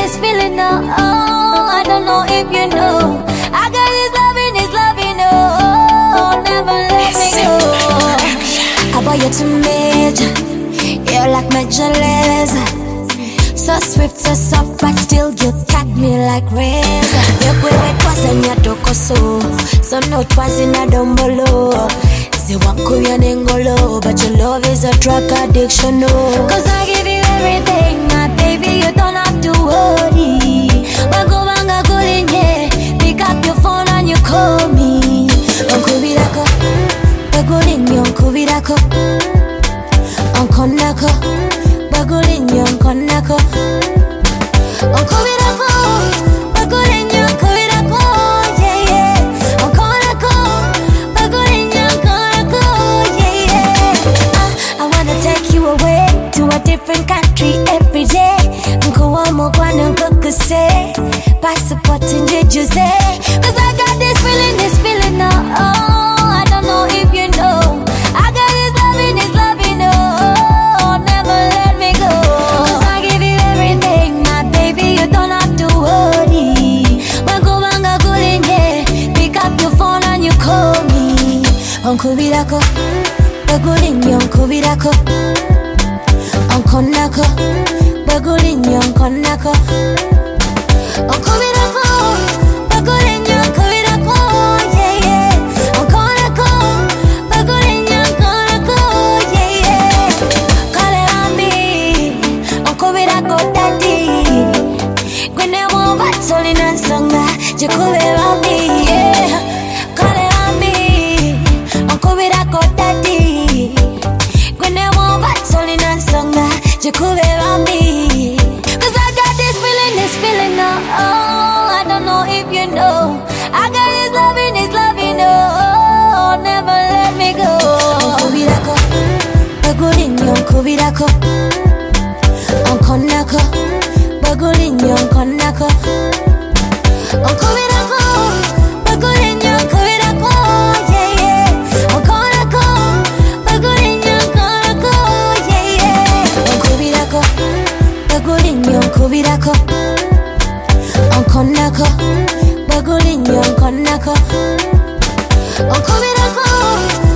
this feeling now. Oh, I don't know if you know. I got this loving, oh, never let me go. I buy you to major, you're like Major Lazer. So swift, so soft, but still you cut me like razor. You go it was in your doko so no twas in a dombolo. Say one Korean engolo, but your love is a drug addiction, no. Cause I give you everything, my baby, you don't have to worry. But go banga calling, yeah. Pick up your phone and you call me. Uncle Virako, Bagulin, Uncle Virako, Uncle Nako, Bagulin, Uncle Nako, Uncle Virako, Bagulin, Uncle Virako, yeah, yeah. Uncle Nako, Bagulin, Uncle Nako, yeah, yeah. I wanna take you away to a different country every day. Uncle Wamo, Uncle say, passport in Jose. Cause I got this feeling now. Oh, I don't know if you know. I got this loving, oh, never let me go. Cause I give you everything, my baby, you don't have to worry. Go banga calling, yeah. Pick up your phone and you call me. Uncle Virako, Bagulin, Uncle Virako, Uncle Nako, Bagulin, Uncle Nako, Uncle Virako, Bagulin, Uncle Virako, yeah, yeah. Uncle Nako, Bagulin, Uncle Nako, yeah, yeah. Call it on me, Uncle Virako, daddy. When they want battling and sanga, you call it on me, yeah. Call it on me, Uncle Virako, daddy. When they want battling and sanga, you call it on me. Cause I got this feeling now. Oh, I don't know if you know. I got this loving, oh, never let me go. Uncle Virako, Bagulin, Uncle Virako, Uncle Nako, Bagulin, Uncle Nako, Uncle Virako, Bagulin, Uncle Virako, yeah, yeah. Uncle Nako, Bagulin, Uncle Nako, yeah, yeah. Uncle Virako, Bagulin, Uncle Virako, Uncle Nako, Bagulin, Uncle Nako, Uncle Virako.